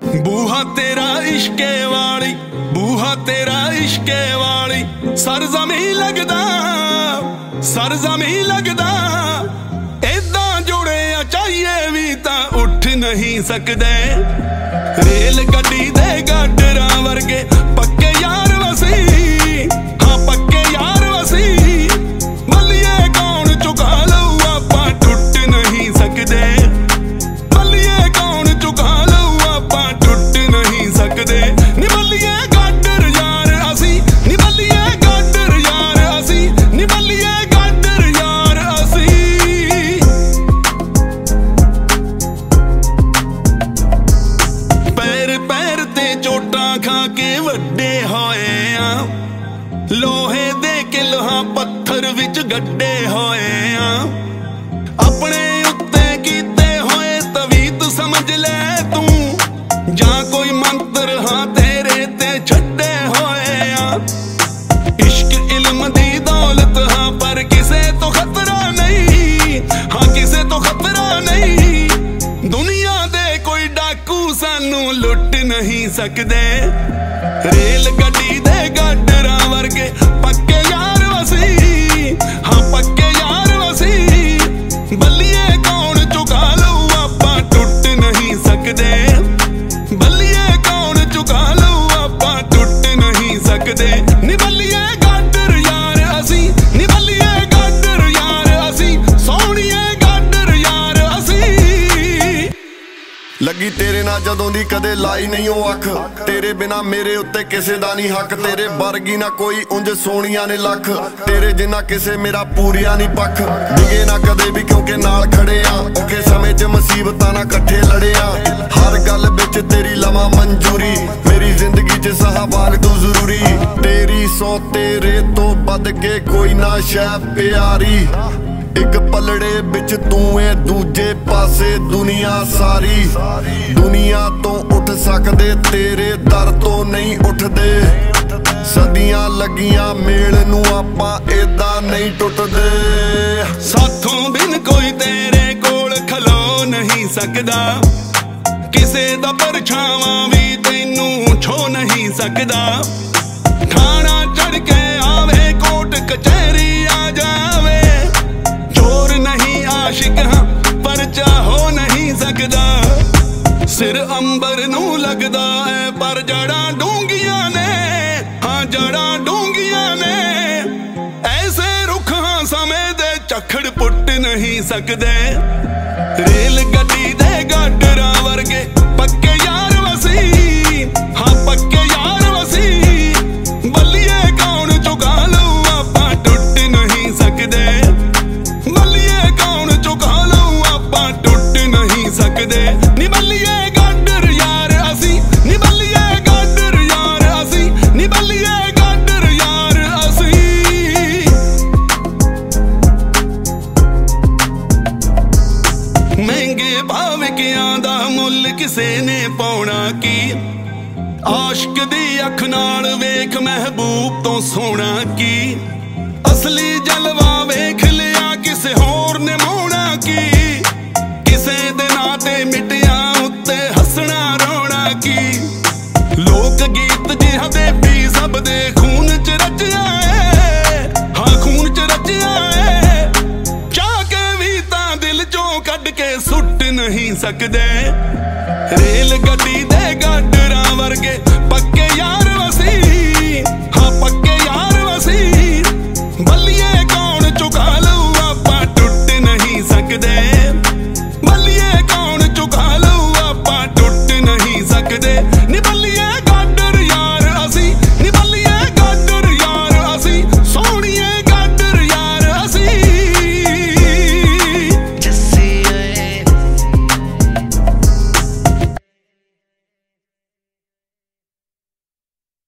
बूहा तेरा इश्के वाली, बूहा तेरा इश्के वाली, सरजमी लगदा, सरजमी लगदा। इदा जुड़े चाहिए भी तां उठ नहीं सकदे। रेल गड्डी दे गाडरां वर्गे पक्के यार वसी, हाँ पक्के यार वसी। बल्लिए कौन चुका लू आपां टुट नहीं सकदे। बल्लिए कौन चुका लू आपां टुट नहीं सकदे। निबल्लिए गाडर यार असी, निबल्लिए गाडर यार असी, निबल्लिए गाडर यार असी। पैर पैर ते चोटां खा के वड्डे होए आ, लोहे दे किल्हां पत्थर विच गड्डे होए आ। अपने उत्ते कीते होए तवीत समझ ले तू, जां कोई मंत्र हाँ तेरे ते छड्डे होए आ। इश्क इल्म दी दौलत हाँ पर किसे तो खतरा नहीं, हाँ किसे तो खतरा नहीं। दुनिया दे कोई डाकू सानू लुट नहीं सकदे। रेल गड्डी दे गाडरां वर्गे पक्के यार वसी, हाँ पक्के यार वसी। बल्लिए कौन चुका लू आपां टुट नहीं सकदे। बल्लिए कौन चुका लू आपां टुट नहीं सकदे। निबल्लिए गाडर यार असी, निबल्लिए गाडर यार असी, सोहणिए गाडर यार असी। लगी तेरे नाल जदों दी कदे लाई नहीं ओ अख, तेरे बिना मेरे उत्ते किसे दा नहीं हक। तेरे वर्गी ना कोई उंज सोहणियां ने लख, तेरे जिन्ना किसे मेरा पूरिया नहीं पख। डिगे ना कदे भी क्योंकि नाल खड़े आ, औखे समय च मुसीबतां ना कट्ठे लड़े आ। हर गल विच तेरी लवां मंजूरी, मेरी जिंदगी च सहवाग तू जरूरी। तेरी सौ तेरे तो बद के कोई ना शै प्यारी। एक पलड़े बिच तू है दूजे पासे दुनिया सारी। दुनिया तो उठ सकदे तेरे दर तो नहीं उठदे। सदियां लगियां मेल नू आपां एदा नहीं टुटदे। साथों बिन कोई तेरे कोल खलो नहीं सकदा, किसे दा परछावां भी तैनू छो नहीं सकदा। थाना चढ़ के आवे कोर्ट कचहरी आ जावे, चोर नहीं आशिक हाँ परचा हो नहीं सकदा। सिर अंबर नू लगदा है पर जड़ा डूंगियां ने, हाँ जड़ा डूंगियां ने। ऐसे रुख हाँ समय दे झखड़ पुट नहीं सकदे। रेल गड्डी दे गाडरां वर्गे पक्के यार वसी, हाँ पक्के यार वसी। बल्लिए कौन चुका लू आपां टुट नहीं सकदे। बल्लिए कौन चुका लू आपां टुट नहीं सकदे। निबल्लिए गाडर यार असी, निबल्लिए गाडर यार असी, निबल्लिए गाडर यार असी। महंगे भाविकियां दा मुੱਲ किसे ने पाउणा की। आशिक दी अख नाल वेख महबूब तो सोहणा की। असली जलवा वेख लिया किसे होर ने मोहणा की। किसे दे नां ते मिटिया उत्ते हसना रोना की। लोक गीत जिहा दे भी सब दे खून च रचिया है, हाँ खून च रचिया है। चाह के भी तां दिल चों कढ के सुट नहीं सकदे।